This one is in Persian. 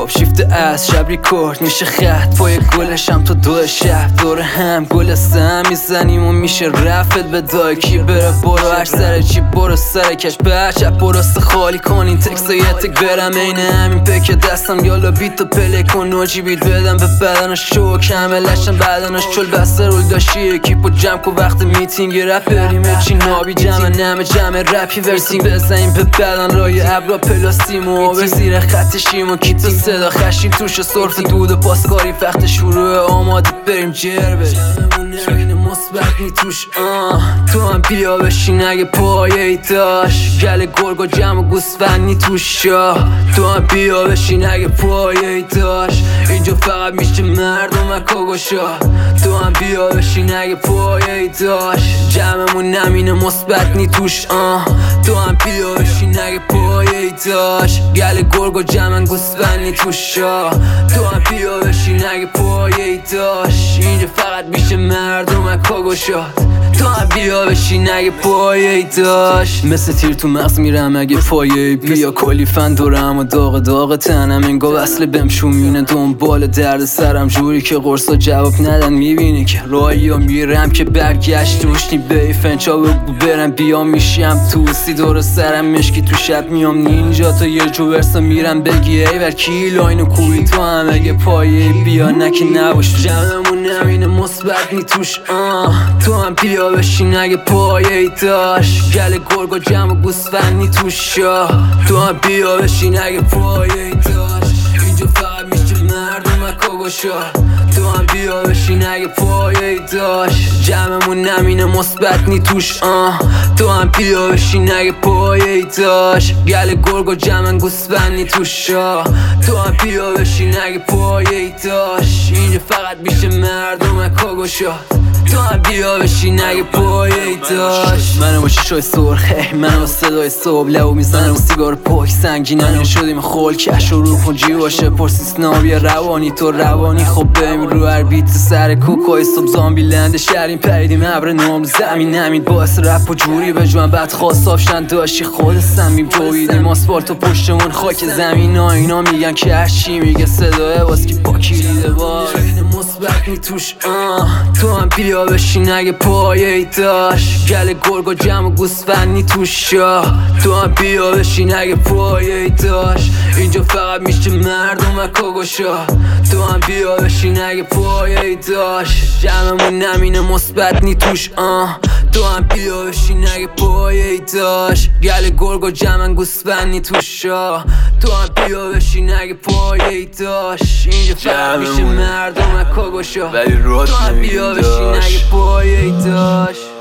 صبح شیفت از شب ریکورد میشه خط پای گلشم تا 2 شب دور هم گل سم میزنیم و میشه رفت به دای کی بره برو هر سر چی برو سر کش بچپ برست خالی کن این تکس یه تک برم این همین پک دستم یالا بیت و پله کن نوجی بیت بدم به بدنش شو کملشم بدنش چل بسته رول داشتی اکیپو جمع کن وقت میتینگ رپ بریم چی نابی جمع رپی ورسیم بزنیم به بدن رای ابرا پلاستیم و به زیر خطشیم و کیت و صدا خشیم توش سرف دود و پاسکاری وقت شروع آماده بریم جربه جمعمون مثبت نی توش تو هم بیا بشین اگه پایه داشت گل گرگ و جمع و گوسفندی توش تو هم بیا بشین اگه پایه داشت اینجا فقط میشه مردم و کاگوشا تو هم بیا بشین اگه پایه داشت جمعمون نمینه مثبت نی توش تو هم بیا بشین اگه پایه داشت گل گرگ و جمع گوسفندی توش تو هم بیا بشین اگه پایه داشت اینجا فقط میشه مردم و کاگوشا تو هم بیا بشین اگه پایه داشت مثل تیر تو مغز میرم اگه پایه بیا کلی فن دورم و داغ تنم انگا وصل بمشومینه دنبال درد سرم جوری که قرصا جواب ندن میبینی که راهی ها میرم که برگشت روشنی بیفنچا بگو برم بیا میشیم توسی دور سرم مشکی تو شب میام نینجا تا یه جو ورسا میرم بگی ای ور کی لاین و کوی تو هم اگه پایه بیا نکی نباش جمعمون نمینه مثبت نی توش تو هم بیا بشین اگه پایه داشت گل گرگ و جمع و گوسفندی توش تو هم بیا بشین اگه پایه داشت اینجا فقط میشه مردم و کاگوشا تو هم بیا بشین اگه پایه داشت جمعمون نمینه مثبت نی توش تو هم بیا بشین اگه پایه داشت گل گرگ و جمع گوسفندی توش تو هم بیا بشین اگه پایه داشت اینجا فقط میشه مردم و کاگوشا تو هم بیا بشین اگه پایه داشت منو با شیشای سرخه منو با صدای صبح لبو میزنم و سیگار پاک سنگینم شدیم خول کش و روح و جیواشه پرسیسناوی روانی تو روانی خب بریم رو هر بیت سر کوکای صبح زامبی لنده شهرین پریدیم ابر نام زمین نمید باعث رپ و جوری به جوان بعد خواست آفشن داشتی خود سمیم جویدیم آسفالت و پشتمون خاک زمین ها اینا میگن که هرچی میگه صدای باز که پاکی دیده باز مثبت نی توش تو هم بیا بشین اگه پایه داشت گل گرگ و جمع و گوسفندی توش تو هم بیا بشین اگه پایه داشت اینجا فقط میشه مردم و کاگوشا تو هم بیا بشین اگه پایه داشت جمعمون نمینه مثبت نی توش تو هم بیا بشین اگه پایه داشت گل گرگ و جمع گوسفندی توش تو هم بیا بشین اگه پایه داشت اینجا فقط میشه مردم و کاگوشا ولی راد تو هم بیا بشین اگه پایه داشت